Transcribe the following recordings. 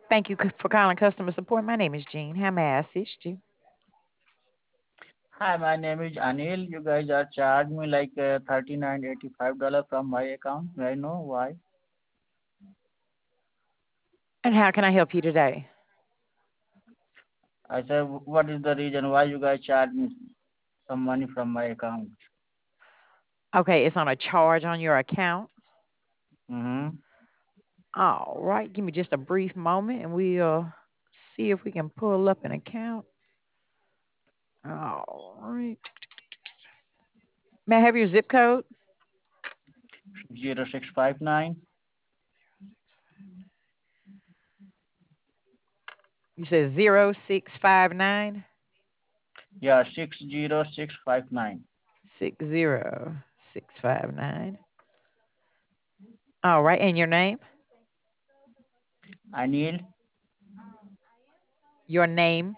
Thank you for calling customer support. My name is Jean. How may I assist you? Hi, my name is Anil. You guys are charged me like $39.85 from my account. May I know why? And how can I help you today? I said, what is the reason why you guys charge me some money from my account? Okay, it's on a charge on your account. Mm-hmm. All right, give me just a brief moment and we'll see if we can pull up an account. All right. May I have your zip code? 0659. You said 0659 Yeah, 60659. 60659. All right, and your name? Anil, Your name?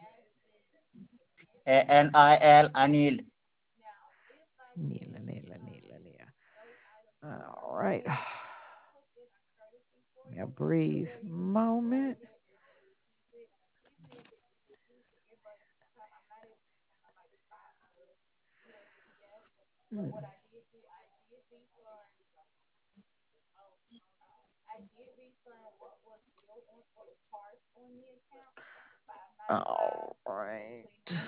Anil, Anil. Neela. All right. Give me a brief moment. Hmm. All right.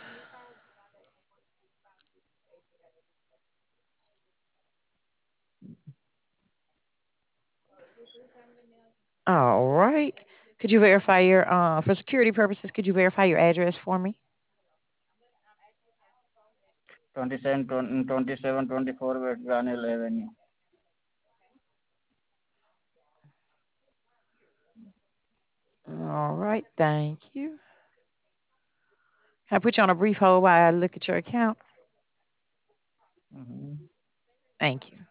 All right. Could you verify your for security purposes, could you verify your address for me? 2724 West Granil Avenue. All right, thank you. Can I put you on a brief hold while I look at your account? Mm-hmm. Thank you.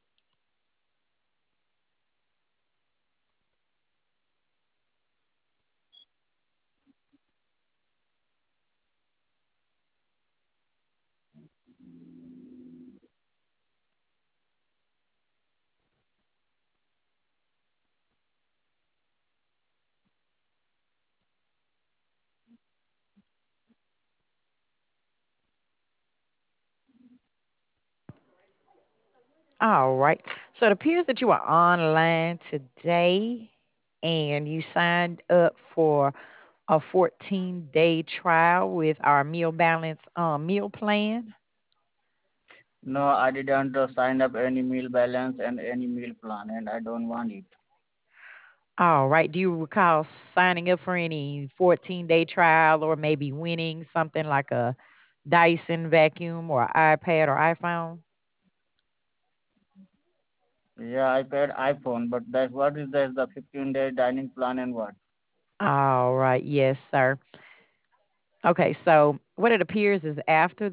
All right. So it appears that you are online today and you signed up for a 14-day trial with our Meal Balance meal plan. No, I didn't sign up any meal balance and any meal plan, and I don't want it. All right. Do you recall signing up for any 14-day trial or maybe winning something like a Dyson vacuum or iPad or iPhone? Yeah, I paid iPhone, but that's what is that? The 15-day dining plan and what? All right. Yes, sir. Okay. So what it appears is after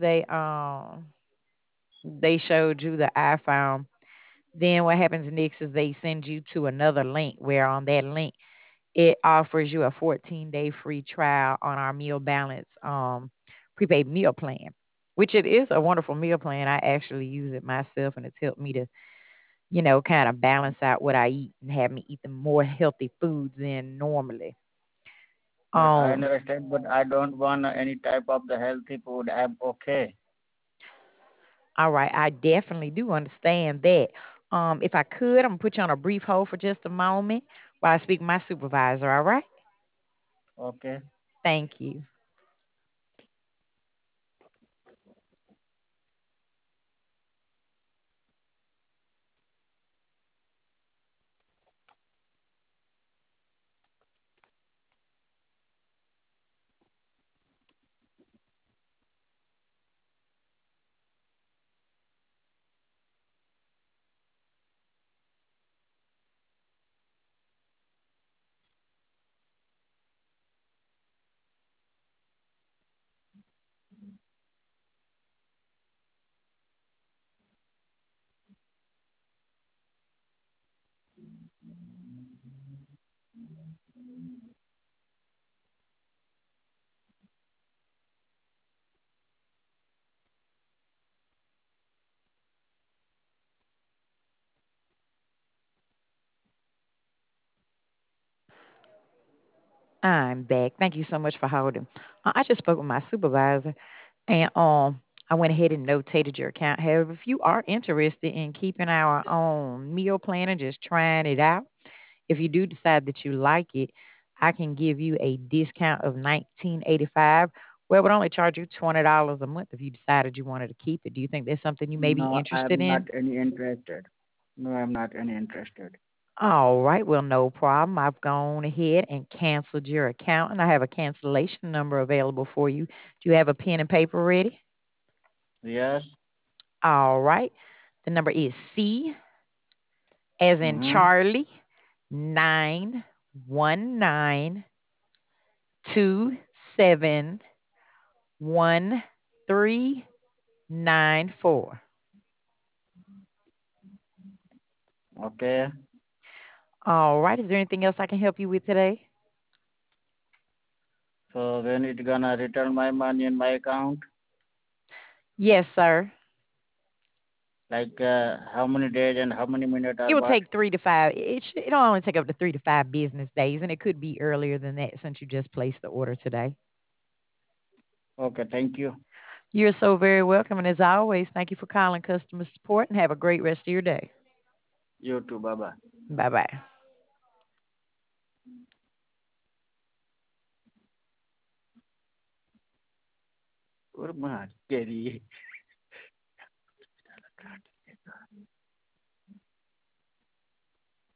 they showed you the iPhone, then what happens next is they send you to another link where on that link it offers you a 14-day free trial on our Meal Balance prepaid meal plan, which it is a wonderful meal plan. I actually use it myself and it's helped me to, kind of balance out what I eat and have me eat the more healthy foods than normally. But I Um, understand, but I don't want any type of the healthy food. I'm okay. all right, I definitely do understand that. If I could, I'm gonna put you on a brief hold for just a moment while I speak with my supervisor, all right? Okay. Thank you. I'm back. Thank you so much for holding. I just spoke with my supervisor and I went ahead and notated your account. However, if you are interested in keeping our own meal plan and just trying it out, if you do decide that you like it, I can give you a discount of 1985. Well, it would only charge you $20 a month if you decided you wanted to keep it. Do you think there's something you may be No, interested I'm not in? any interested. No, I'm not any interested. All right, well, no problem. I've gone ahead and canceled your account, and I have a cancellation number available for you. Do you have a pen and paper ready? Yes. All right. The number is C as in Mm-hmm. Charlie 919271394. Okay. All right. Is there anything else I can help you with today? So when it gonna return my money in my account? Yes, sir. Like how many days and how many minutes It or will what? take 3 to 5. It'll only take up to 3 to 5 business days, and it could be earlier than that since you just placed the order today. Okay, thank you. You're so very welcome. And as always, thank you for calling customer support and have a great rest of your day. You too. Bye bye. Bye bye. Urma, Kerry.